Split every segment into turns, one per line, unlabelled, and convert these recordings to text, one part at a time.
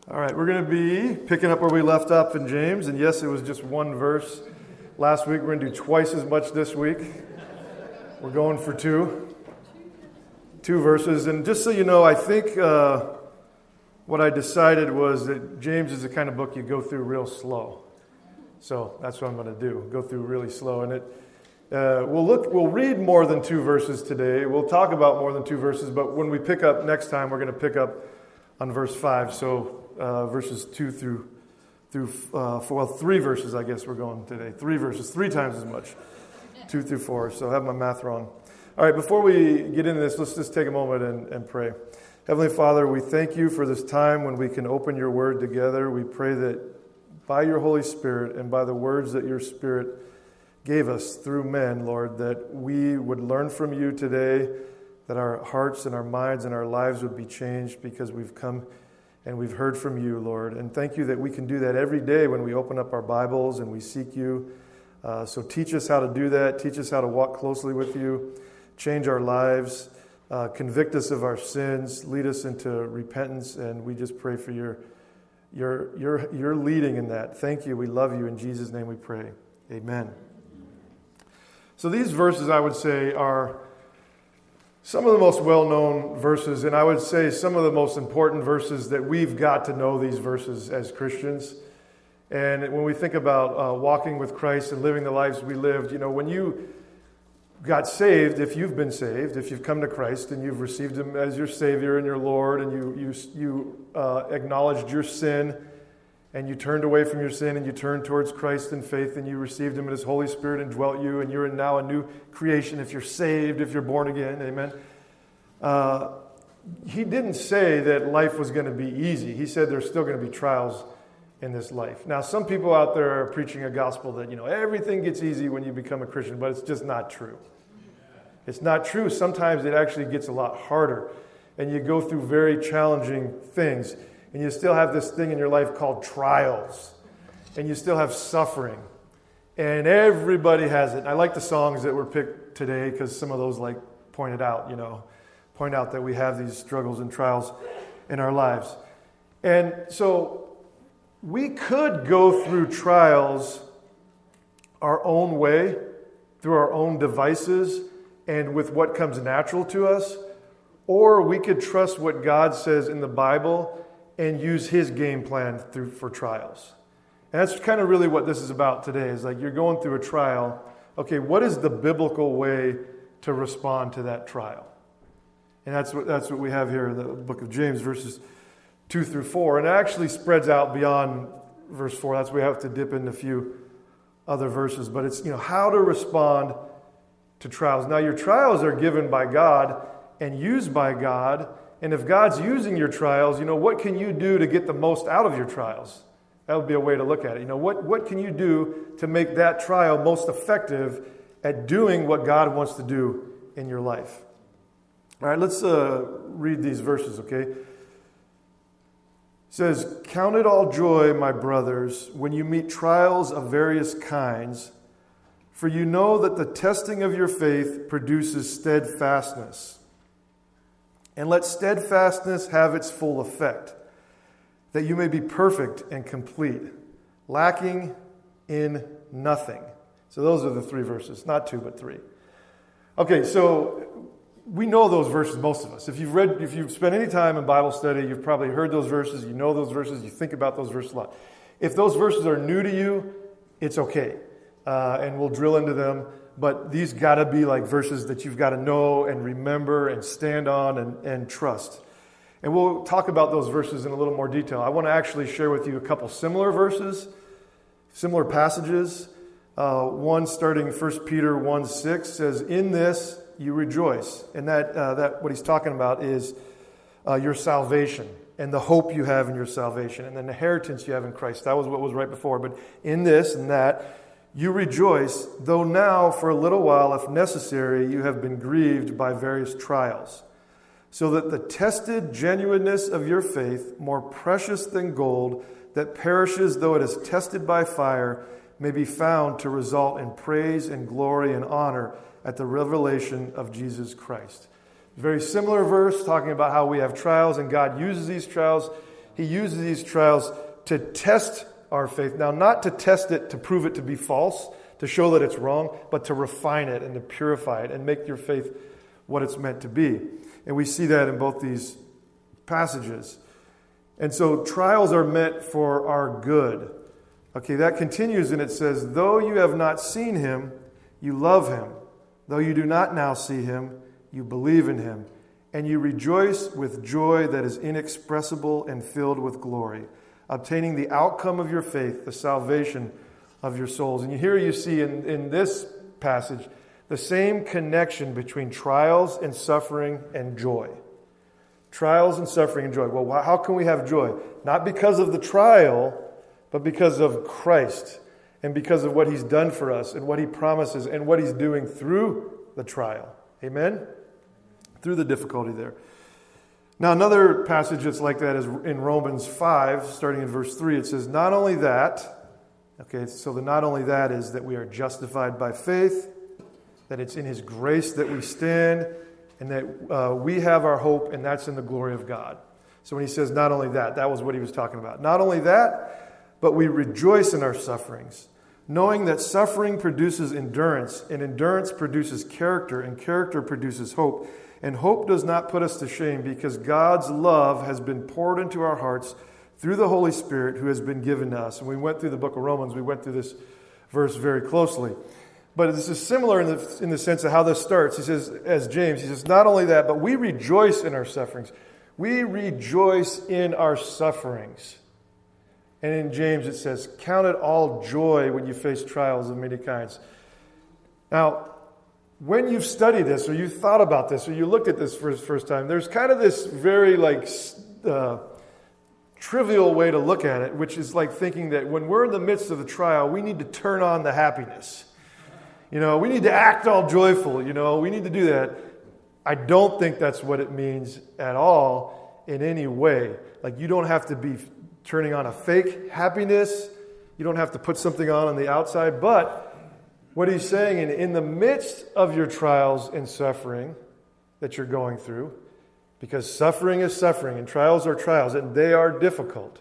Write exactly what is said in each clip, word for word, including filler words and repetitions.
All right, we're going to be picking up where we left up in James, and yes, it was just one verse last week. We're going to do twice as much this week. We're going for two. Two verses, and just so you know, I think uh, what I decided was that James is the kind of book you go through real slow. So that's what I'm going to do, go through really slow. And it uh, we'll look, we'll read more than two verses today. We'll talk about more than two verses, but when we pick up next time, we're going to pick up on verse five. So uh, verses two through through uh, four, well, three verses, I guess we're going today. Three verses, three times as much, two through four. So I have my math wrong. All right, before we get into this, let's just take a moment and, and pray. Heavenly Father, we thank you for this time when we can open your word together. We pray that by your Holy Spirit and by the words that your Spirit gave us through men, Lord, that we would learn from you today, that our hearts and our minds and our lives would be changed because we've come and we've heard from you, Lord. And thank you that we can do that every day when we open up our Bibles and we seek you. Uh, so teach us how to do that. Teach us how to walk closely with you. Change our lives. Uh, convict us of our sins. Lead us into repentance. And we just pray for your, your, your, your leading in that. Thank you. We love you. In Jesus' name we pray. Amen. So these verses, I would say, are some of the most well-known verses, and I would say some of the most important verses that we've got to know these verses as Christians. And when we think about uh, walking with Christ and living the lives we lived, you know, when you got saved, if you've been saved, if you've come to Christ and you've received Him as your Savior and your Lord, and you you you uh, acknowledged your sin, and you turned away from your sin, and you turned towards Christ in faith, and you received Him and His Holy Spirit and dwelt you, and you're now a new creation if you're saved, if you're born again, amen. Uh, he didn't say that life was going to be easy. He said there's still going to be trials in this life. Now, some people out there are preaching a gospel that, you know, everything gets easy when you become a Christian, but it's just not true. It's not true. Sometimes it actually gets a lot harder, and you go through very challenging things. And you still have this thing in your life called trials. And you still have suffering. And everybody has it. And I like the songs that were picked today because some of those like pointed out, you know, point out that we have these struggles and trials in our lives. And so we could go through trials our own way, through our own devices, and with what comes natural to us. Or we could trust what God says in the Bible and use His game plan through for trials. And that's kind of really what this is about today, is like you're going through a trial. Okay, what is the biblical way to respond to that trial? And that's what that's what we have here in the book of James, verses two through four. And it actually spreads out beyond verse four. That's why we have to dip into a few other verses. But it's, you know, how to respond to trials. Now, your trials are given by God and used by God. And if God's using your trials, you know, what can you do to get the most out of your trials? That would be a way to look at it. You know, what, what can you do to make that trial most effective at doing what God wants to do in your life? All right, let's uh, read these verses, okay? It says, "Count it all joy, my brothers, when you meet trials of various kinds, for you know that the testing of your faith produces steadfastness. And let steadfastness have its full effect, that you may be perfect and complete, lacking in nothing." So those are the three verses, not two, but three. Okay, so we know those verses, most of us. If you've read, if you've spent any time in Bible study, you've probably heard those verses, you know those verses, you think about those verses a lot. If those verses are new to you, it's okay, uh, and we'll drill into them. But these got to be like verses that you've got to know and remember and stand on and, and trust. And we'll talk about those verses in a little more detail. I want to actually share with you a couple similar verses, similar passages. Uh, one starting First Peter one six says, "In this you rejoice." And that, uh, that what he's talking about is uh, your salvation and the hope you have in your salvation and the inheritance you have in Christ. That was what was right before. But in this and that, you rejoice, though now for a little while, if necessary, you have been grieved by various trials, so that the tested genuineness of your faith, more precious than gold, that perishes though it is tested by fire, may be found to result in praise and glory and honor at the revelation of Jesus Christ. Very similar verse talking about how we have trials and God uses these trials He uses these trials to test our faith. Now, not to test it to prove it to be false, to show that it's wrong, but to refine it and to purify it and make your faith what it's meant to be. And we see that in both these passages. And so trials are meant for our good. Okay, that continues and it says, though you have not seen him, you love him. Though you do not now see him, you believe in him. And you rejoice with joy that is inexpressible and filled with glory, obtaining the outcome of your faith, the salvation of your souls. And here you see in, in this passage the same connection between trials and suffering and joy. Trials and suffering and joy. Well, how can we have joy? Not because of the trial, but because of Christ and because of what he's done for us and what he promises and what he's doing through the trial. Amen? Through the difficulty there. Now, another passage that's like that is in Romans five, starting in verse three. It says, not only that, okay, so the not only that is that we are justified by faith, that it's in his grace that we stand, and that uh, we have our hope, and that's in the glory of God. So when he says not only that, that was what he was talking about. Not only that, but we rejoice in our sufferings, knowing that suffering produces endurance, and endurance produces character, and character produces hope. And hope does not put us to shame, because God's love has been poured into our hearts through the Holy Spirit who has been given to us. And we went through the book of Romans. We went through this verse very closely. But this is similar in the, in the sense of how this starts. He says, as James, he says, not only that, but we rejoice in our sufferings. We rejoice in our sufferings. And in James it says, count it all joy when you face trials of many kinds. Now, when you've studied this, or you thought about this, or you looked at this for the first time, there's kind of this very like uh, trivial way to look at it, which is like thinking that when we're in the midst of the trial, we need to turn on the happiness. You know, we need to act all joyful, you know, we need to do that. I don't think that's what it means at all in any way. Like, you don't have to be turning on a fake happiness. You don't have to put something on on the outside. But what he's saying, in, in the midst of your trials and suffering that you're going through, because suffering is suffering and trials are trials and they are difficult.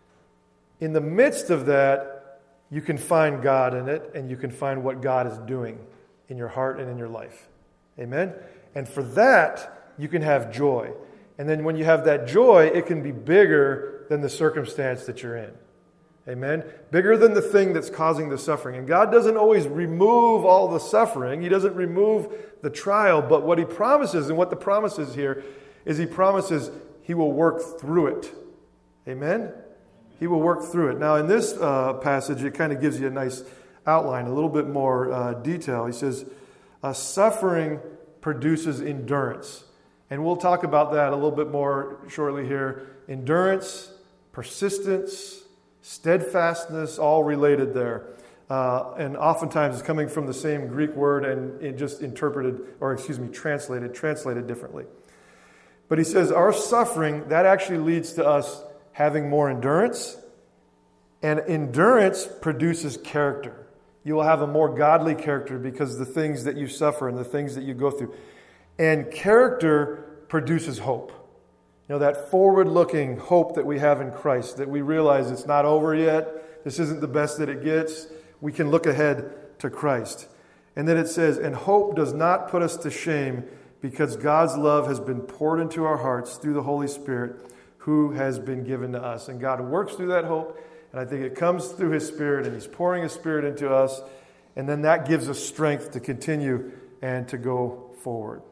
In the midst of that, you can find God in it, and you can find what God is doing in your heart and in your life. Amen? And for that, you can have joy. And then when you have that joy, it can be bigger than the circumstance that you're in. Amen? Bigger than the thing that's causing the suffering. And God doesn't always remove all the suffering. He doesn't remove the trial. But what he promises, and what the promise is here, is he promises he will work through it. Amen? He will work through it. Now, in this uh, passage, it kind of gives you a nice outline, a little bit more uh, detail. He says, uh, suffering produces endurance. And we'll talk about that a little bit more shortly here. Endurance, persistence, steadfastness, all related there. Uh, and oftentimes it's coming from the same Greek word and it just interpreted, or excuse me, translated, translated differently. But he says our suffering, that actually leads to us having more endurance, and endurance produces character. You will have a more godly character because of the things that you suffer and the things that you go through. And character produces hope. You know, that forward-looking hope that we have in Christ, that we realize it's not over yet, this isn't the best that it gets, we can look ahead to Christ. And then it says, and hope does not put us to shame because God's love has been poured into our hearts through the Holy Spirit who has been given to us. And God works through that hope, and I think it comes through his Spirit, and he's pouring his Spirit into us, and then that gives us strength to continue and to go forward.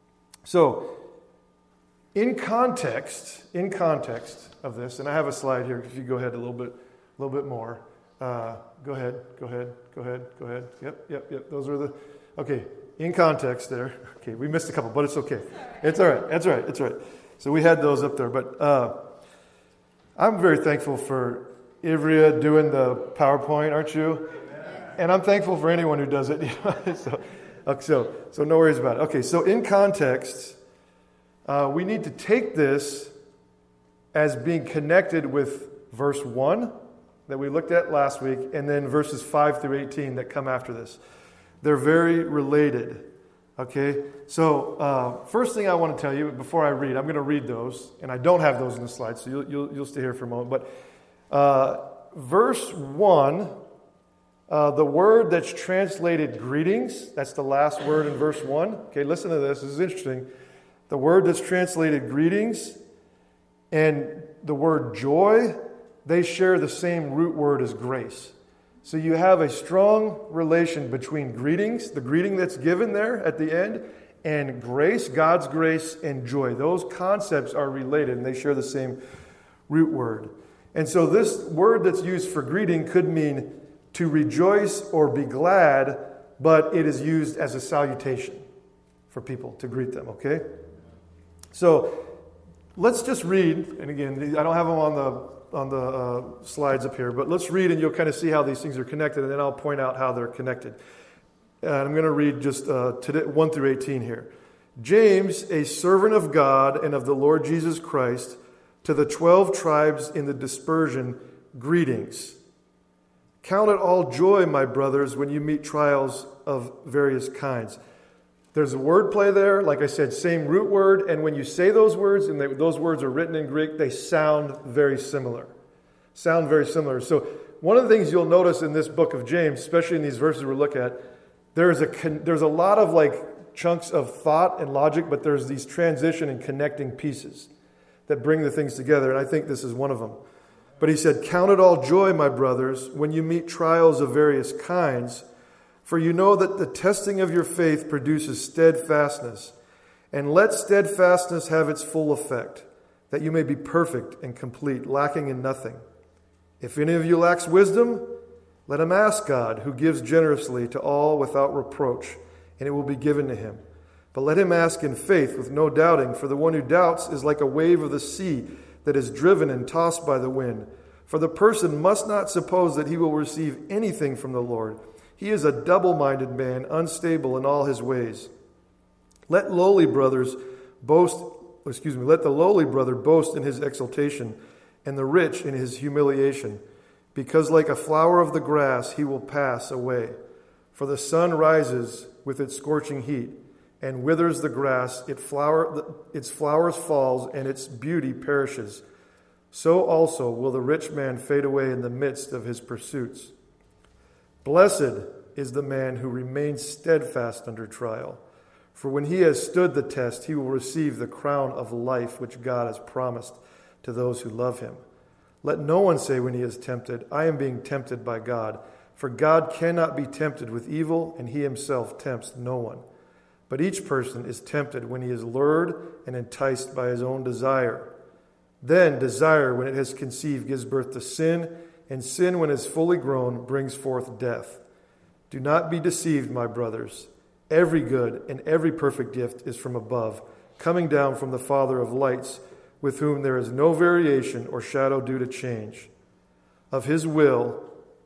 So, in context, in context of this, and I have a slide here, if you go ahead a little bit, a little bit more. Uh, go ahead, go ahead, go ahead, go ahead. Yep, yep, yep. Those are the, okay, in context there. Okay, we missed a couple, but it's okay. It's all right, that's all right, it's all right. So we had those up there, but uh, I'm very thankful for Ivrea doing the PowerPoint, aren't you? And I'm thankful for anyone who does it. so, so, so no worries about it. Okay, so in context, uh, we need to take this as being connected with verse one that we looked at last week, and then verses five through eighteen that come after this. They're very related. Okay, so uh, first thing I want to tell you before I read, I'm going to read those, and I don't have those in the slides, so you'll, you'll, you'll stay here for a moment. But uh, verse one, uh, the word that's translated greetings, that's the last word in verse one. Okay, listen to this. This is interesting. The word that's translated greetings and the word joy, they share the same root word as grace. So you have a strong relation between greetings, the greeting that's given there at the end, and grace, God's grace, and joy. Those concepts are related, and they share the same root word. And so this word that's used for greeting could mean to rejoice or be glad, but it is used as a salutation for people to greet them, okay? So let's just read, and again, I don't have them on the on the uh, slides up here, but let's read and you'll kind of see how these things are connected, and then I'll point out how they're connected. And I'm going to read just uh, today, one through eighteen here. James, a servant of God and of the Lord Jesus Christ, to the twelve tribes in the dispersion, greetings. Count it all joy, my brothers, when you meet trials of various kinds. There's a word play there. Like I said, same root word. And when you say those words, and they, those words are written in Greek, they sound very similar. Sound very similar. So one of the things you'll notice in this book of James, especially in these verses we look at, there's a there's a lot of like chunks of thought and logic, but there's these transition and connecting pieces that bring the things together. And I think this is one of them. But he said, count it all joy, my brothers, when you meet trials of various kinds, for you know that the testing of your faith produces steadfastness. And let steadfastness have its full effect, that you may be perfect and complete, lacking in nothing. If any of you lacks wisdom, let him ask God, who gives generously to all without reproach, and it will be given to him. But let him ask in faith with no doubting, for the one who doubts is like a wave of the sea that is driven and tossed by the wind. For the person must not suppose that he will receive anything from the Lord. He is a double-minded man, unstable in all his ways. Let lowly brothers boast, excuse me, let the lowly brother boast in his exaltation, and the rich in his humiliation, because like a flower of the grass he will pass away. For the sun rises with its scorching heat, and withers the grass, it flower, its flowers falls, and its beauty perishes. So also will the rich man fade away in the midst of his pursuits. Blessed is the man who remains steadfast under trial, for when he has stood the test, he will receive the crown of life which God has promised to those who love him. Let no one say when he is tempted, I am being tempted by God, for God cannot be tempted with evil, and he himself tempts no one. But each person is tempted when he is lured and enticed by his own desire. Then desire, when it has conceived, gives birth to sin, and sin, when it is fully grown, brings forth death. Do not be deceived, my brothers. Every good and every perfect gift is from above, coming down from the Father of lights, with whom there is no variation or shadow due to change. Of his will,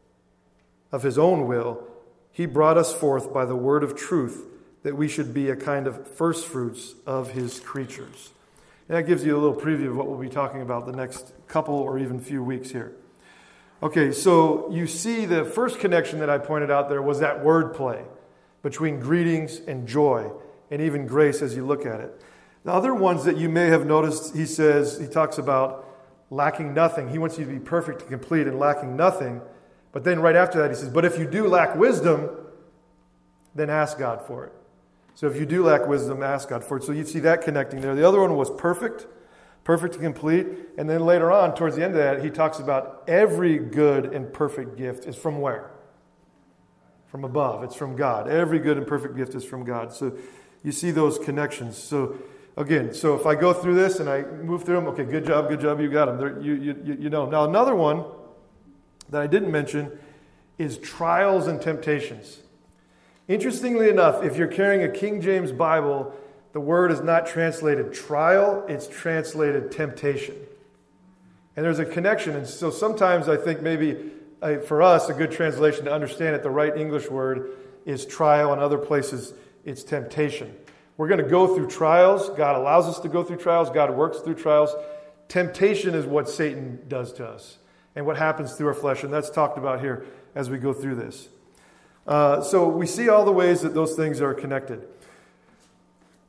of his own will, he brought us forth by the word of truth, that we should be a kind of firstfruits of his creatures. And that gives you a little preview of what we'll be talking about the next couple or even few weeks here. Okay, so you see the first connection that I pointed out there was that word play between greetings and joy and even grace as you look at it. The other ones that you may have noticed, he says, he talks about lacking nothing. He wants you to be perfect and complete and lacking nothing. But then right after that he says, but if you do lack wisdom, then ask God for it. So if you do lack wisdom, ask God for it. So you see that connecting there. The other one was perfect, perfect and complete. And then later on, towards the end of that, he talks about every good and perfect gift is from where? From above. It's from God. Every good and perfect gift is from God. So you see those connections. So again, so if I go through this and I move through them, okay, good job, good job, you got them. There, you, you, you know. Now another one that I didn't mention is trials and temptations. Interestingly enough, if you're carrying a King James Bible, the word is not translated trial, it's translated temptation. And there's a connection. And so sometimes I think maybe uh, for us, a good translation to understand it, the right English word is trial. In other places, it's temptation. We're going to go through trials. God allows us to go through trials. God works through trials. Temptation is what Satan does to us and what happens through our flesh. And that's talked about here as we go through this. Uh, so we see all the ways that those things are connected.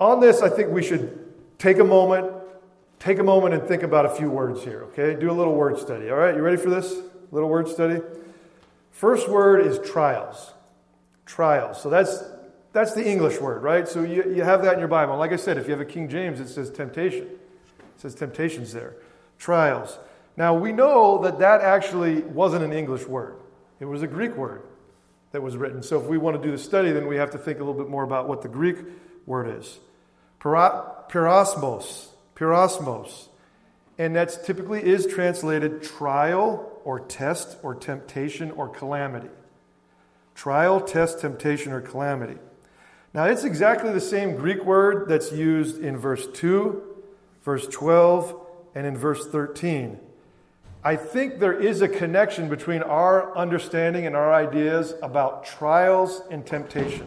on this, I think we should take a moment, take a moment and think about a few words here, okay? Do a little word study, all right? You ready for this little word study? First word is trials. Trials. So that's that's the English word, right? So you, you have that in your Bible. Like I said, if you have a King James, it says temptation. It says temptations there. Trials. Now, we know that that actually wasn't an English word. It was a Greek word that was written. So if we want to do the study, then we have to think a little bit more about what the Greek word is. Pyrosmos. Pyrosmos. And that's typically is translated trial or test or temptation or calamity. Trial, test, temptation, or calamity. Now, it's exactly the same Greek word that's used in verse two, verse twelve, and in verse thirteen. I think there is a connection between our understanding and our ideas about trials and temptation.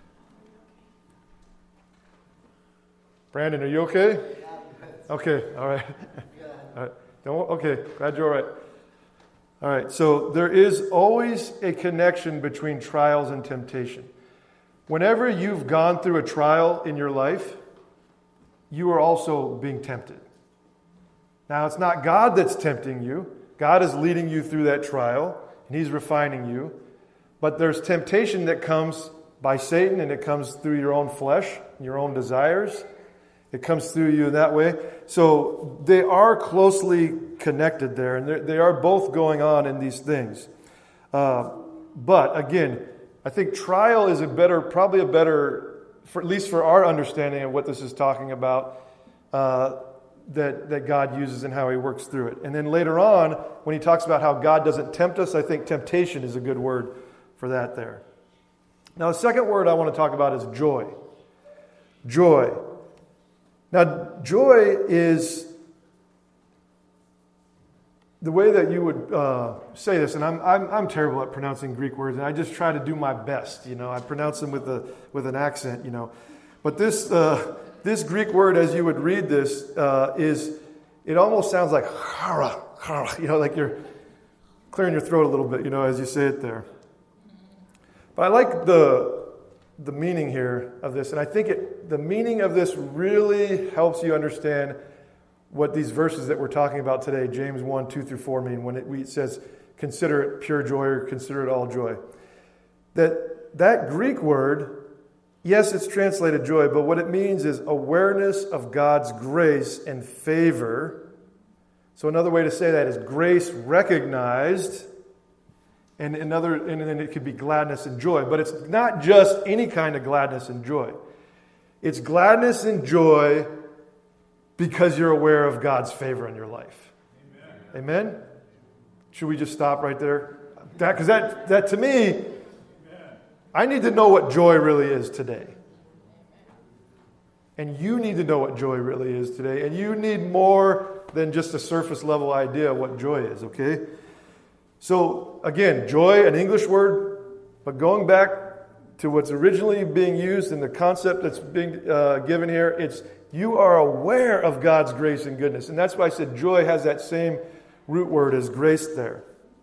Brandon, are you okay? Okay, all right. All right. Don't, okay, glad you're all right. All right, so there is always a connection between trials and temptation. Whenever you've gone through a trial in your life, you are also being tempted. Now, it's not God that's tempting you. God is leading you through that trial, and He's refining you. But there's temptation that comes by Satan, and it comes through your own flesh, your own desires. It comes through you in that way. So they are closely connected there, and they are both going on in these things. Uh, but again, I think trial is a better, probably a better, for, at least for our understanding of what this is talking about, uh, that, that God uses and how He works through it. And then later on, when He talks about how God doesn't tempt us, I think temptation is a good word for that there. Now, the second word I want to talk about is joy. Joy. Now, joy is the way that you would uh, say this, and I'm, I'm I'm terrible at pronouncing Greek words, and I just try to do my best. You know, I pronounce them with a with an accent. You know, but this uh, this Greek word, as you would read this, uh, is it almost sounds like hara, hara, you know, like you're clearing your throat a little bit, you know, as you say it there. But I like the the meaning here of this, and I think it the meaning of this really helps you understand what these verses that we're talking about today, James one, two through four, mean when it, it says, consider it pure joy or consider it all joy. That that Greek word, yes, it's translated joy, but what it means is awareness of God's grace and favor. So another way to say that is grace recognized, and another, and then it could be gladness and joy. But it's not just any kind of gladness and joy. It's gladness and joy because you're aware of God's favor in your life. Amen? Amen? Should we just stop right there? That, because that, that to me, Amen. I need to know what joy really is today. And you need to know what joy really is today. And you need more than just a surface level idea of what joy is, okay? So, again, joy, an English word, but going back to what's originally being used and the concept that's being uh, given here, it's you are aware of God's grace and goodness. And that's why I said joy has that same root word as grace there.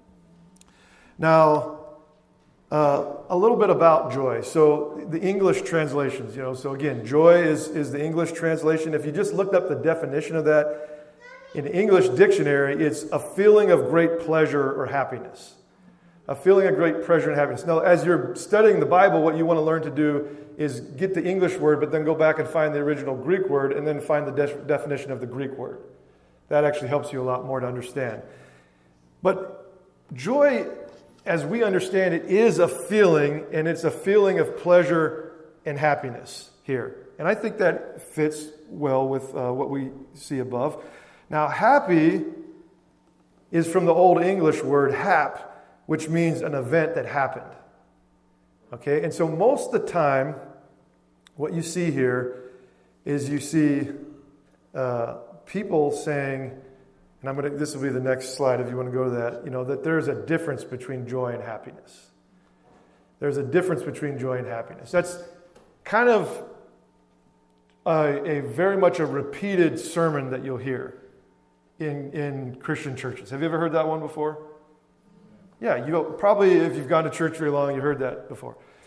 Now, uh, a little bit about joy. So the English translations, you know, so again, joy is, is the English translation. If you just looked up the definition of that, in the English dictionary, it's a feeling of great pleasure or happiness. A feeling of great pleasure and happiness. Now, as you're studying the Bible, what you want to learn to do is get the English word, but then go back and find the original Greek word, and then find the de- definition of the Greek word. That actually helps you a lot more to understand. But joy, as we understand it, is a feeling, and it's a feeling of pleasure and happiness here. And I think that fits well with uh, what we see above. Now, happy is from the Old English word hap, which means an event that happened. Okay, and so most of the time, what you see here is you see uh, people saying, and I'm going to. This will be the next slide if you want to go to that. You know that there's a difference between joy and happiness. There's a difference between joy and happiness. That's kind of a, a very much a repeated sermon that you'll hear in in Christian churches. Have you ever heard that one before? Yeah, you probably, if you've gone to church very long, you heard that before.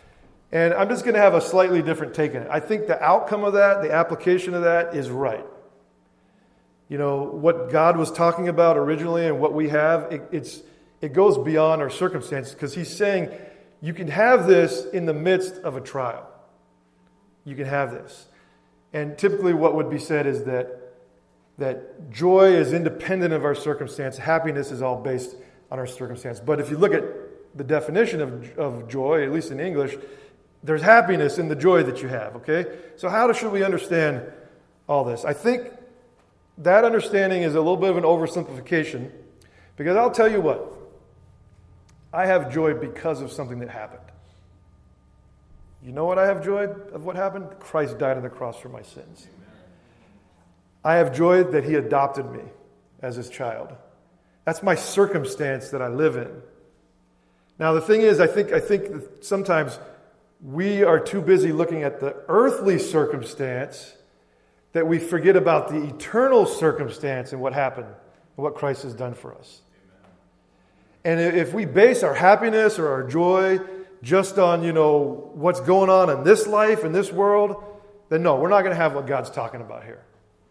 And I'm just going to have a slightly different take on it. I think the outcome of that, the application of that is right. You know, what God was talking about originally and what we have, it, it's, it goes beyond our circumstances, because he's saying you can have this in the midst of a trial. You can have this. And typically what would be said is that, that joy is independent of our circumstance. Happiness is all based on our circumstance. But if you look at the definition of, of joy, at least in English, there's happiness in the joy that you have, okay? So how should we understand all this? I think that understanding is a little bit of an oversimplification, because I'll tell you what, I have joy because of something that happened. You know what I have joy of what happened? Christ died on the cross for my sins. I have joy that he adopted me as his child. That's my circumstance that I live in. Now the thing is, I think I think that sometimes we are too busy looking at the earthly circumstance that we forget about the eternal circumstance and what happened and what Christ has done for us. And if we base our happiness or our joy just on, you know, what's going on in this life, in this world, then no, we're not going to have what God's talking about here.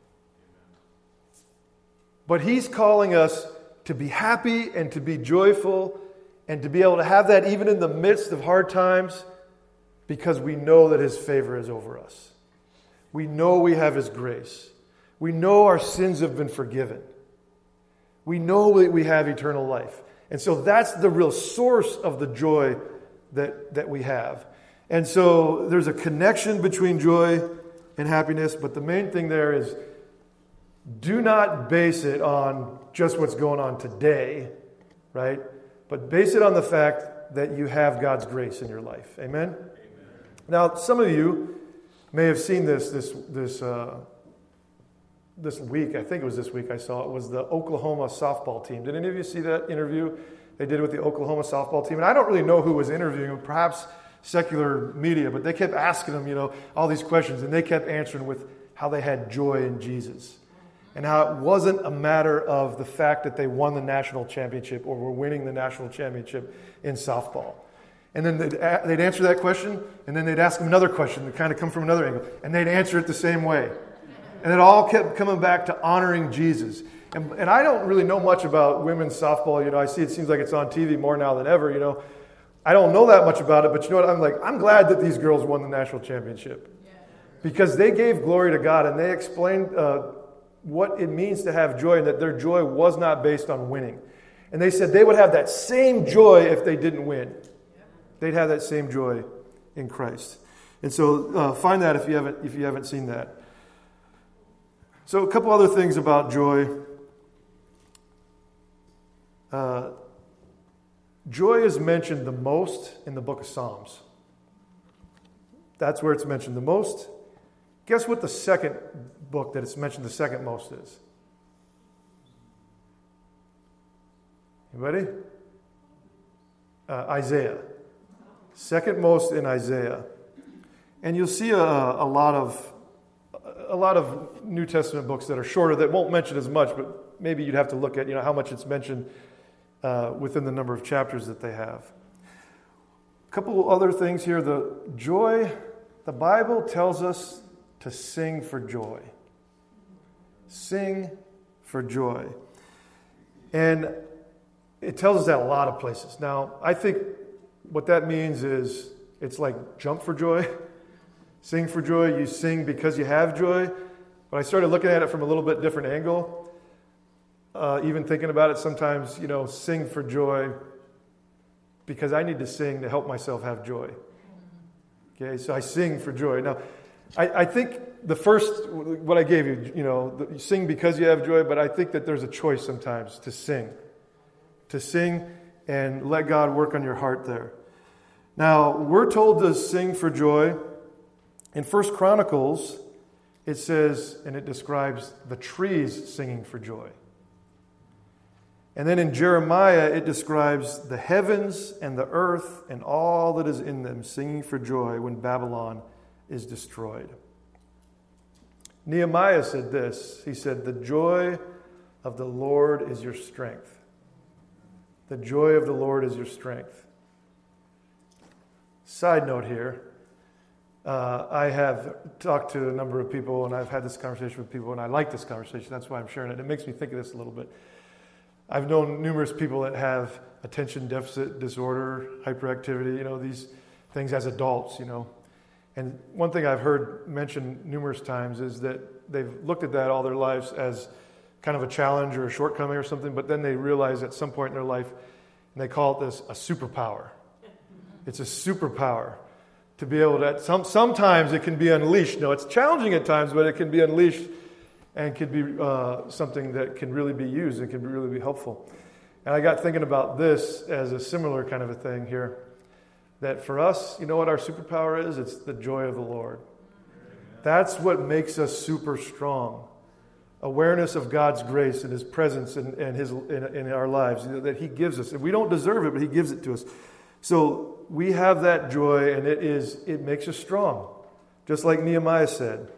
But he's calling us to be happy and to be joyful and to be able to have that even in the midst of hard times, because we know that his favor is over us. We know we have his grace. We know our sins have been forgiven. We know that we have eternal life. And so that's the real source of the joy that, that we have. And so there's a connection between joy and happiness, but the main thing there is do not base it on just what's going on today, right? But base it on the fact that you have God's grace in your life. Amen? Amen. Now, some of you may have seen this this this uh, this week. I think it was this week I saw it, was the Oklahoma softball team. Did any of you see that interview they did with the Oklahoma softball team? And I don't really know who was interviewing them, perhaps secular media, but they kept asking them, you know, all these questions, and they kept answering with how they had joy in Jesus. And how it wasn't a matter of the fact that they won the national championship or were winning the national championship in softball. And then they'd, they'd answer that question, and then they'd ask them another question that kind of come from another angle, and they'd answer it the same way. And it all kept coming back to honoring Jesus. And, and I don't really know much about women's softball. You know, I see it seems like it's on T V more now than ever, you know. I don't know that much about it, but you know what? I'm like, I'm glad that these girls won the national championship. Because they gave glory to God, and they explained uh, what it means to have joy, and that their joy was not based on winning. And they said they would have that same joy if they didn't win. They'd have that same joy in Christ. And so uh, find that if you haven't if you haven't seen that. So a couple other things about joy. Uh, joy is mentioned the most in the book of Psalms. That's where it's mentioned the most. Guess what the second book that it's mentioned the second most is? Anybody? Uh, Isaiah. Second most in Isaiah. And you'll see a, a lot of a lot of New Testament books that are shorter that won't mention as much, but maybe you'd have to look at, you know, how much it's mentioned uh, within the number of chapters that they have. A couple other things here. The joy, the Bible tells us to sing for joy. Sing for joy. And it tells us that a lot of places. Now, I think what that means is it's like jump for joy, sing for joy. You sing because you have joy. But I started looking at it from a little bit different angle. Uh, even thinking about it sometimes, you know, sing for joy because I need to sing to help myself have joy. Okay, so I sing for joy. Now, I, I think the first, what I gave you, you know, the, you sing because you have joy, but I think that there's a choice sometimes to sing. To sing and let God work on your heart there. Now, we're told to sing for joy. In First Chronicles, it says, and it describes the trees singing for joy. And then in Jeremiah, it describes the heavens and the earth and all that is in them singing for joy when Babylon is destroyed. Nehemiah said this. He said, the joy of the Lord is your strength. The joy of the Lord is your strength. Side note here. Uh, I have talked to a number of people, and I've had this conversation with people, and I like this conversation. That's why I'm sharing it. It makes me think of this a little bit. I've known numerous people that have attention deficit disorder, hyperactivity, you know, these things as adults, you know. And one thing I've heard mentioned numerous times is that they've looked at that all their lives as kind of a challenge or a shortcoming or something, but then they realize at some point in their life, and they call it this a superpower. It's a superpower to be able to, some, sometimes it can be unleashed. No, it's challenging at times, but it can be unleashed and can be uh, something that can really be used and can really be helpful. And I got thinking about this as a similar kind of a thing here, that for us, you know what our superpower is? It's the joy of the Lord. That's what makes us super strong. Awareness of God's grace and His presence and, and His in, in our lives, you know, that He gives us. And we don't deserve it, but He gives it to us. So we have that joy, and it is it makes us strong, just like Nehemiah said.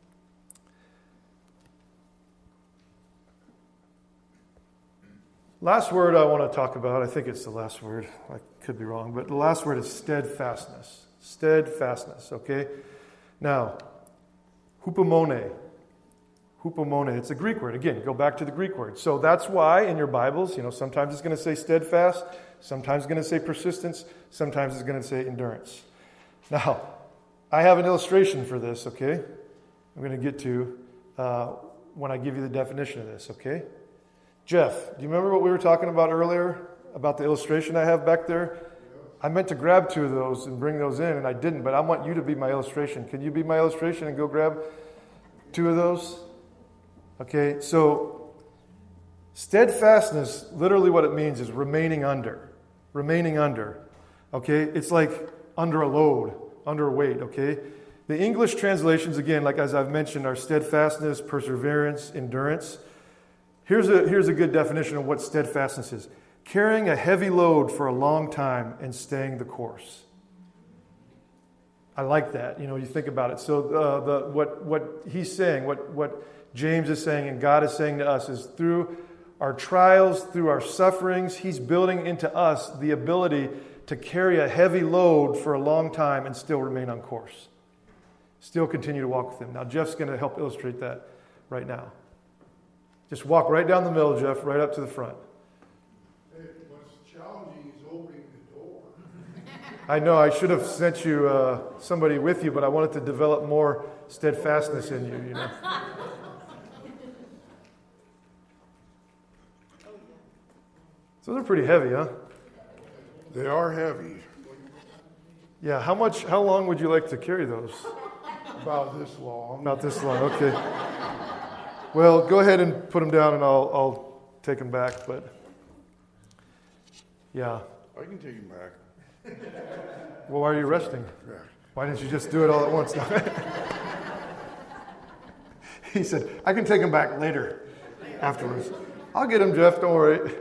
Last word I want to talk about, I think it's the last word. I could be wrong, but the last word is steadfastness. Steadfastness, okay? Now, hupomone. Hupomone, it's a Greek word. Again, go back to the Greek word. So that's why in your Bibles, you know, sometimes it's going to say steadfast, sometimes it's going to say persistence, sometimes it's going to say endurance. Now, I have an illustration for this, okay? I'm going to get to uh, when I give you the definition of this, okay? Jeff, do you remember what we were talking about earlier about the illustration I have back there? I meant to grab two of those and bring those in, and I didn't, but I want you to be my illustration. Can you be my illustration and go grab two of those? Okay, so steadfastness, literally what it means is remaining under. Remaining under. Okay, it's like under a load, under a weight, okay? The English translations, again, like as I've mentioned, are steadfastness, perseverance, endurance. Here's a, here's a good definition of what steadfastness is. Carrying a heavy load for a long time and staying the course. I like that. You know, you think about it. So uh, the what what he's saying, what, what James is saying and God is saying to us is through our trials, through our sufferings, He's building into us the ability to carry a heavy load for a long time and still remain on course. Still continue to walk with Him. Now, Jeff's going to help illustrate that right now. Just walk right down the middle, Jeff, right up to the front.
Hey, what's challenging is opening the door.
I know I should have sent you uh, somebody with you, but I wanted to develop more steadfastness in you, you know. So they're pretty heavy, huh?
They are heavy.
Yeah, how much, how long would you like to carry those?
About this long.
About this long, okay. Well, go ahead and put them down and I'll I'll take them back, but yeah.
I can take them back.
Well, why are you resting?
Yeah.
Why didn't you just do it all at once? He said, I can take them back later, afterwards. I'll get them, Jeff, don't worry.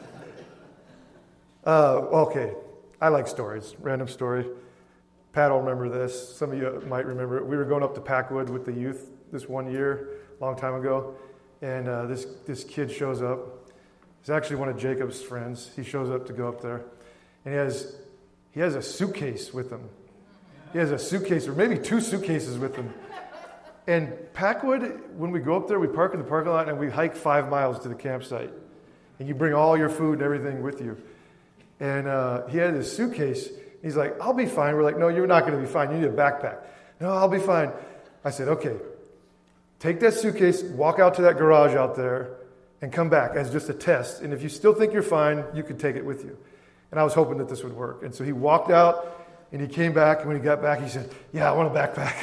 Uh, okay, I like stories, random story. Pat will remember this. Some of you might remember it. We were going up to Packwood with the youth this one year, a long time ago, and uh, this, this kid shows up. He's actually one of Jacob's friends. He shows up to go up there, and he has he has a suitcase with him. He has a suitcase, or maybe two suitcases with him. And Packwood, when we go up there, we park in the parking lot, and we hike five miles to the campsite. And you bring all your food and everything with you. And uh, he had his suitcase. He's like, I'll be fine. We're like, no, you're not going to be fine. You need a backpack. No, I'll be fine. I said, okay, take that suitcase, walk out to that garage out there, and come back as just a test. And if you still think you're fine, you can take it with you. And I was hoping that this would work. And so he walked out, and he came back. And when he got back, he said, yeah, I want a backpack.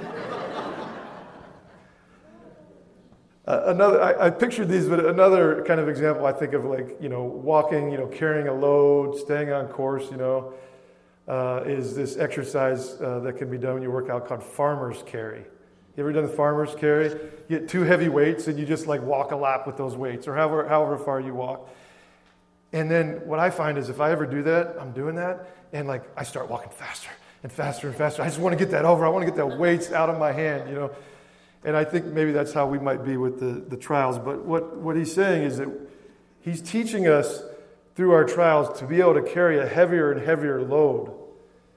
uh, another, I, I pictured these, but another kind of example I think of, like, you know, walking, you know, carrying a load, staying on course, you know, uh, is this exercise uh, that can be done when you work out called farmer's carry. You ever done the farmer's carry? You get two heavy weights and you just like walk a lap with those weights, or however however far you walk. And then what I find is if I ever do that, I'm doing that, and like I start walking faster and faster and faster. I just want to get that over. I want to get that weights out of my hand, you know. And I think maybe that's how we might be with the, the trials. But what, what he's saying is that he's teaching us through our trials to be able to carry a heavier and heavier load.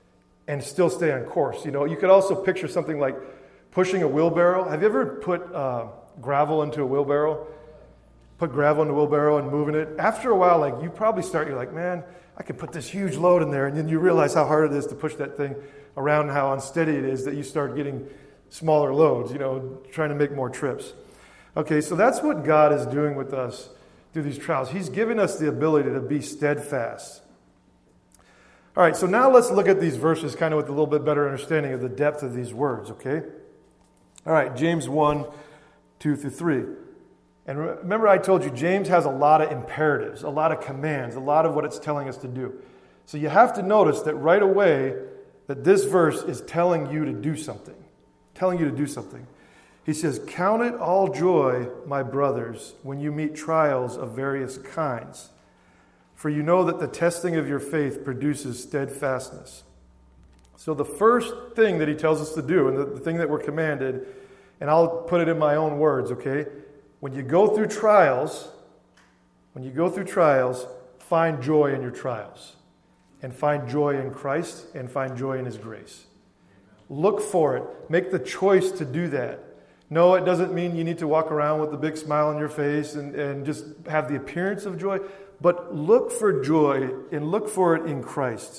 and still stay on course. You know, you could also picture something like pushing a wheelbarrow. Have you ever put uh, gravel into a wheelbarrow? Put gravel in a wheelbarrow and moving it. After a while, like you probably start, you're like, man, I can put this huge load in there. And then you realize how hard it is to push that thing around, how unsteady it is, that you start getting smaller loads, you know, trying to make more trips. Okay, so that's what God is doing with us through these trials. He's given us the ability to be steadfast. All right, so now let's look at these verses kind of with a little bit better understanding of the depth of these words, okay? All right, James one, two through three. And remember I told you James has a lot of imperatives, a lot of commands, a lot of what it's telling us to do. So you have to notice that right away that this verse is telling you to do something. Telling you to do something. He says, "Count it all joy, my brothers, when you meet trials of various kinds. For you know that the testing of your faith produces steadfastness." So the first thing that he tells us to do, and the, the thing that we're commanded, and I'll put it in my own words, okay? When you go through trials, when you go through trials, find joy in your trials. And find joy in Christ, and find joy in His grace. Look for it. Make the choice to do that. No, it doesn't mean you need to walk around with a big smile on your face and, and just have the appearance of joy. But look for joy and look for it in Christ.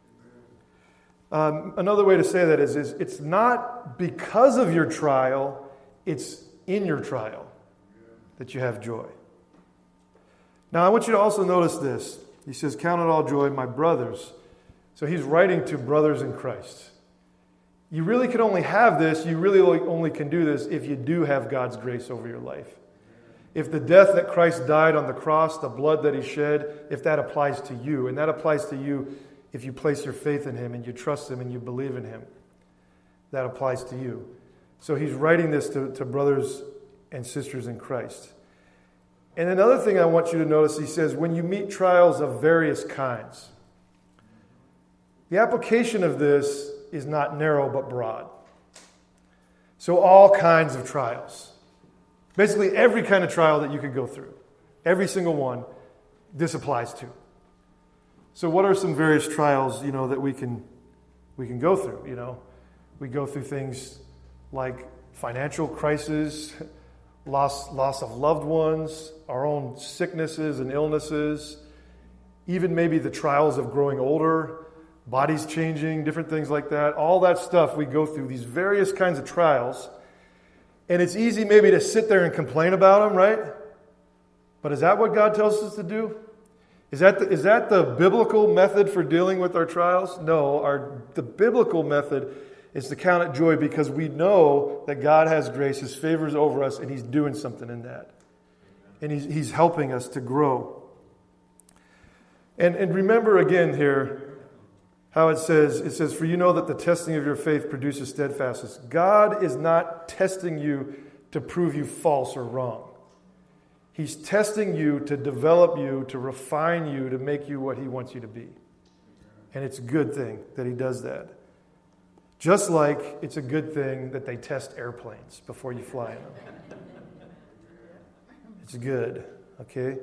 Um, another way to say that is, is it's not because of your trial, it's in your trial that you have joy. Now, I want you to also notice this. He says, "Count it all joy, my brothers." So he's writing to brothers in Christ. You really can only have this, you really only can do this if you do have God's grace over your life. If the death that Christ died on the cross, the blood that He shed, if that applies to you, and that applies to you if you place your faith in Him and you trust Him and you believe in Him, that applies to you. So he's writing this to, to brothers and sisters in Christ. And another thing I want you to notice, he says, when you meet trials of various kinds. The application of this is not narrow but broad. So all kinds of trials. Basically every kind of trial that you could go through. Every single one, this applies to. So what are some various trials, you know, that we can we can go through, you know? We go through things like financial crisis, loss loss of loved ones, our own sicknesses and illnesses, even maybe the trials of growing older, bodies changing, different things like that. All that stuff we go through, these various kinds of trials. And it's easy maybe to sit there and complain about them, right? But is that what God tells us to do? Is that the, is that the biblical method for dealing with our trials? No, our the biblical method is to count it joy because we know that God has grace, His favor is over us, and He's doing something in that. And He's, he's helping us to grow. And, and remember again here how it says, it says, "For you know that the testing of your faith produces steadfastness." God is not testing you to prove you false or wrong. He's testing you to develop you, to refine you, to make you what He wants you to be. And it's a good thing that He does that. Just like it's a good thing that they test airplanes before you fly in them. It's good, okay?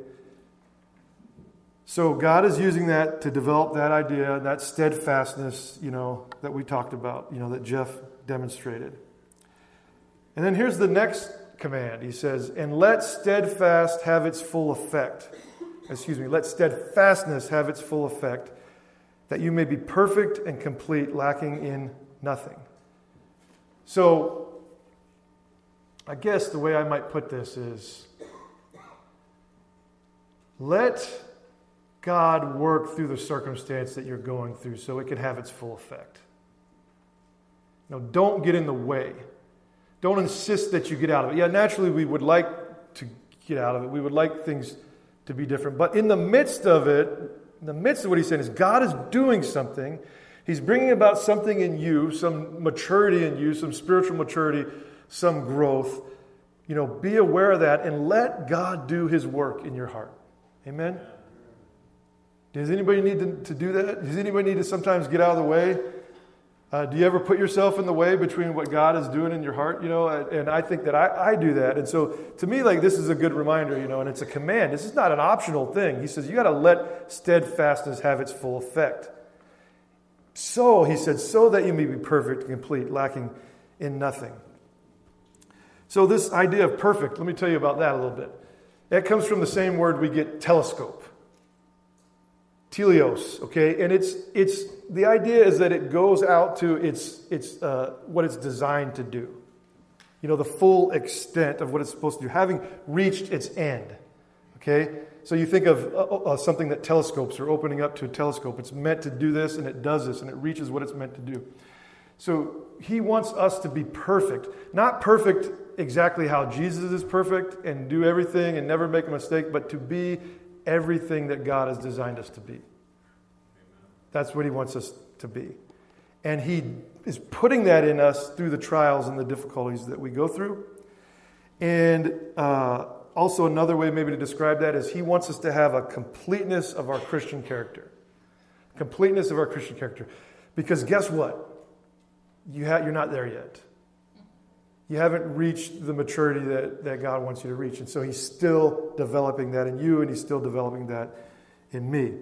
So God is using that to develop that idea, that steadfastness, you know, that we talked about, you know, that Jeff demonstrated. And then here's the next command. He says, "And let steadfast have its full effect." Excuse me, let steadfastness have its full effect, that you may be perfect and complete, lacking in nothing. So, I guess the way I might put this is, let God work through the circumstance that you're going through so it can have its full effect. You know, don't get in the way. Don't insist that you get out of it. Yeah, naturally we would like to get out of it. We would like things to be different. But in the midst of it, in the midst of what he's saying is God is doing something. He's bringing about something in you, some maturity in you, some spiritual maturity, some growth. You know, be aware of that and let God do His work in your heart. Amen? Does anybody need to, to do that? Does anybody need to sometimes get out of the way? Uh, do you ever put yourself in the way between what God is doing in your heart? You know, and I think that I, I do that. And so to me, like, this is a good reminder, you know, and it's a command. This is not an optional thing. He says you got to let steadfastness have its full effect. So, he said, so that you may be perfect and complete, lacking in nothing. So this idea of perfect, let me tell you about that a little bit. That comes from the same word we get telescope. Teleos, okay? And it's it's the idea is that it goes out to its its uh, what it's designed to do. You know, the full extent of what it's supposed to do, having reached its end. Okay? So you think of uh, uh, something that telescopes are opening up to a telescope. It's meant to do this, and it does this, and it reaches what it's meant to do. So he wants us to be perfect. Not perfect exactly how Jesus is perfect and do everything and never make a mistake, but to be everything that God has designed us to be. That's what he wants us to be. And he is putting that in us through the trials and the difficulties that we go through. And uh, also another way maybe to describe that is he wants us to have a completeness of our Christian character. Completeness of our Christian character. Because guess what? You ha- you're not there yet. You haven't reached the maturity that, that God wants you to reach. And so he's still developing that in you, and he's still developing that in me.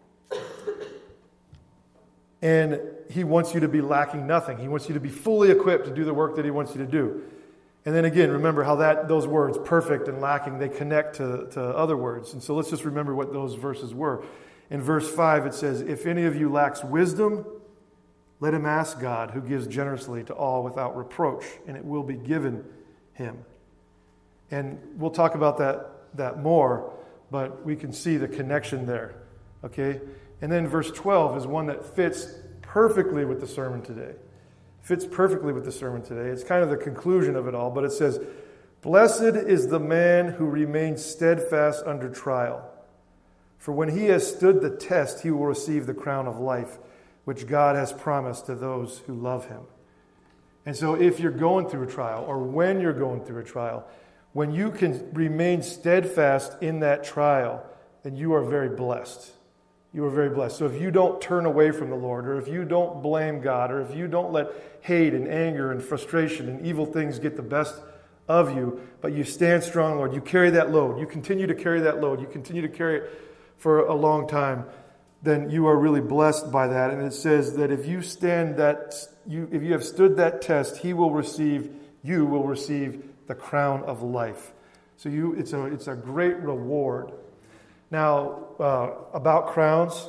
And he wants you to be lacking nothing. He wants you to be fully equipped to do the work that he wants you to do. And then again, remember how that those words, perfect and lacking, they connect to, to other words. And so let's just remember what those verses were. In verse five, it says, if any of you lacks wisdom, let him ask God, who gives generously to all without reproach, and it will be given him. And we'll talk about that, that more, but we can see the connection there. Okay? And then verse twelve is one that fits perfectly with the sermon today. Fits perfectly with the sermon today. It's kind of the conclusion of it all, but it says, blessed is the man who remains steadfast under trial. For when he has stood the test, he will receive the crown of life, which God has promised to those who love him. And so if you're going through a trial, or when you're going through a trial, when you can remain steadfast in that trial, then you are very blessed. You are very blessed. So if you don't turn away from the Lord, or if you don't blame God, or if you don't let hate and anger and frustration and evil things get the best of you, but you stand strong, Lord, you carry that load, you continue to carry that load, you continue to carry it for a long time, then you are really blessed by that. And it says that if you stand that, you if you have stood that test, he will receive, you will receive the crown of life. So you, it's a it's a great reward. Now, uh, about crowns,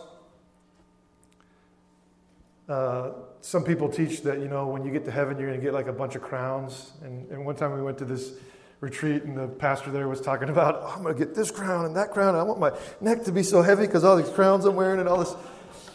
uh, some people teach that, you know, when you get to heaven, you're going to get like a bunch of crowns. And, and one time we went to this retreat, and the pastor there was talking about, oh, I'm going to get this crown and that crown, and I want my neck to be so heavy because all these crowns I'm wearing and all this.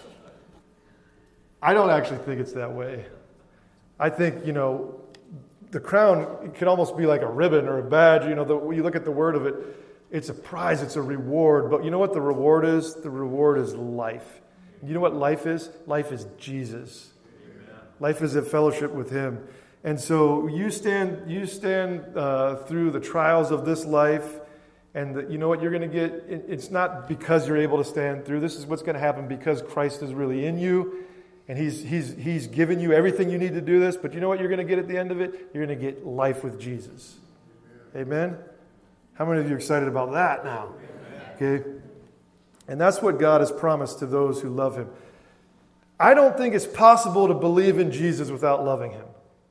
I don't actually think it's that way. I think, you know, the crown, it can almost be like a ribbon or a badge. You know, the, when you look at the word of it, it's a prize, it's a reward. But you know what the reward is? The reward is life. You know what life is? Life is Jesus. Amen. Life is a fellowship with him. And so you stand you stand uh, through the trials of this life, and the, you know what you're going to get? It, it's not because you're able to stand through. This is what's going to happen because Christ is really in you, and he's he's he's given you everything you need to do this. But you know what you're going to get at the end of it? You're going to get life with Jesus. Amen. Amen? How many of you are excited about that now? Amen. Okay. And that's what God has promised to those who love him. I don't think it's possible to believe in Jesus without loving him.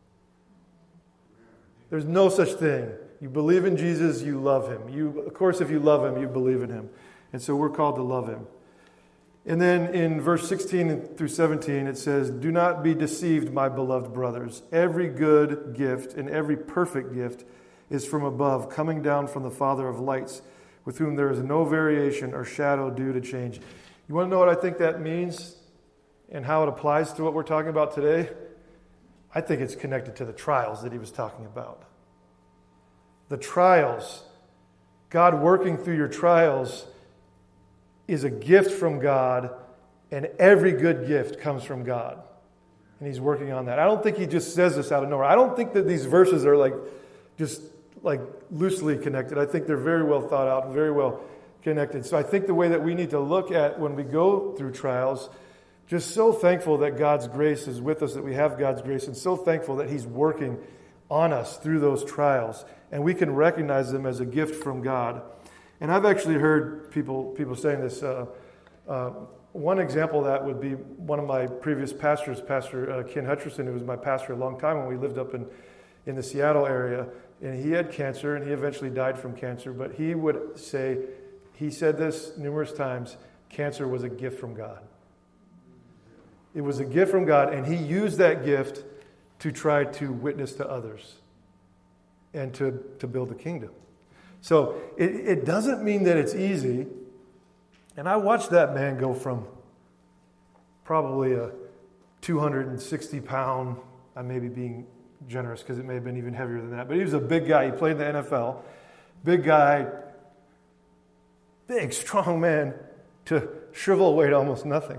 There's no such thing. You believe in Jesus, you love him. You, of course, if you love him, you believe in him. And so we're called to love him. And then in verse sixteen through seventeen, it says, do not be deceived, my beloved brothers. Every good gift and every perfect gift is from above, coming down from the Father of lights, with whom there is no variation or shadow due to change. You want to know what I think that means and how it applies to what we're talking about today? I think it's connected to the trials that he was talking about. The trials, God working through your trials is a gift from God, and every good gift comes from God. And he's working on that. I don't think he just says this out of nowhere. I don't think that these verses are like just like loosely connected. I think they're very well thought out and very well connected. So I think the way that we need to look at when we go through trials, just so thankful that God's grace is with us, that we have God's grace, and so thankful that he's working on us through those trials. And we can recognize them as a gift from God. And I've actually heard people people saying this. Uh, Uh, one example of that would be one of my previous pastors, Pastor uh, Ken Hutcherson, who was my pastor a long time when we lived up in, in the Seattle area. And he had cancer, and he eventually died from cancer. But he would say, he said this numerous times, cancer was a gift from God. It was a gift from God, and he used that gift to try to witness to others and to, to build the kingdom. So it, it doesn't mean that it's easy. And I watched that man go from probably a two hundred sixty pound, I may be being generous because it may have been even heavier than that, but he was a big guy. He played in the N F L. Big guy, big, strong man, to shrivel away to almost nothing.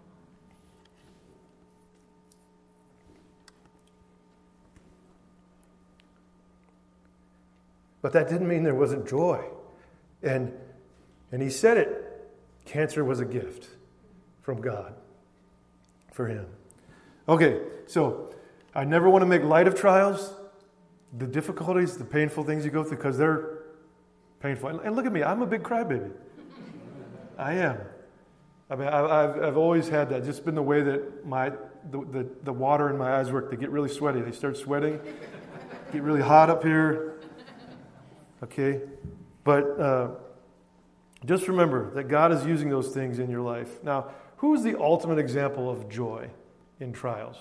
But that didn't mean there wasn't joy. And, and he said it. Cancer was a gift from God for him. Okay, so I never want to make light of trials, the difficulties, the painful things you go through, because they're painful. And look at me, I'm a big crybaby. I am. I mean, I've, I've always had that. Just been the way that my the, the, the water in my eyes work. They get really sweaty. They start sweating, get really hot up here. Okay, but uh, just remember that God is using those things in your life. Now, who is the ultimate example of joy in trials?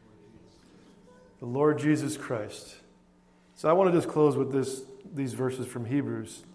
The Lord Jesus Christ. So I want to just close with this, these verses from Hebrews.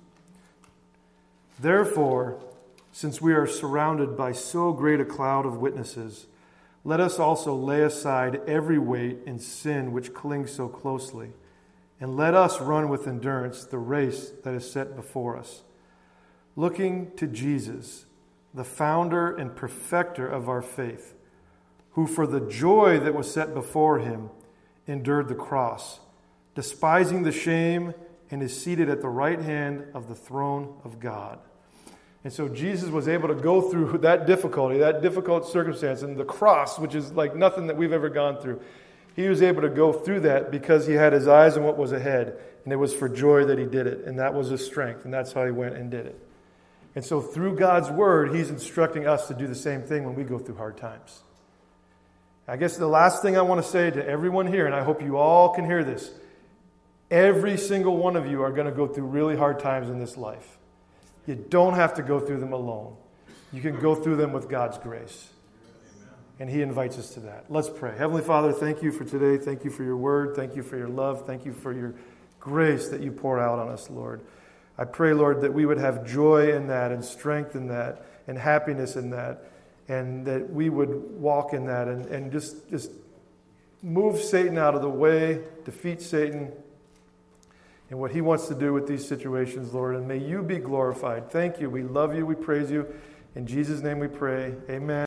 Therefore, since we are surrounded by so great a cloud of witnesses, let us also lay aside every weight and sin which clings so closely. And let us run with endurance the race that is set before us, looking to Jesus, the founder and perfecter of our faith, who for the joy that was set before him endured the cross, despising the shame, and is seated at the right hand of the throne of God. And so Jesus was able to go through that difficulty, that difficult circumstance, and the cross, which is like nothing that we've ever gone through. He was able to go through that because he had his eyes on what was ahead. And it was for joy that he did it. And that was his strength. And that's how he went and did it. And so through God's word, he's instructing us to do the same thing when we go through hard times. I guess the last thing I want to say to everyone here, and I hope you all can hear this, every single one of you are going to go through really hard times in this life. You don't have to go through them alone. You can go through them with God's grace. And he invites us to that. Let's pray. Heavenly Father, thank you for today. Thank you for your word. Thank you for your love. Thank you for your grace that you pour out on us, Lord. I pray, Lord, that we would have joy in that and strength in that and happiness in that, and that we would walk in that and, and just, just move Satan out of the way, defeat Satan and what he wants to do with these situations, Lord. And may you be glorified. Thank you. We love you. We praise you. In Jesus' name we pray. Amen.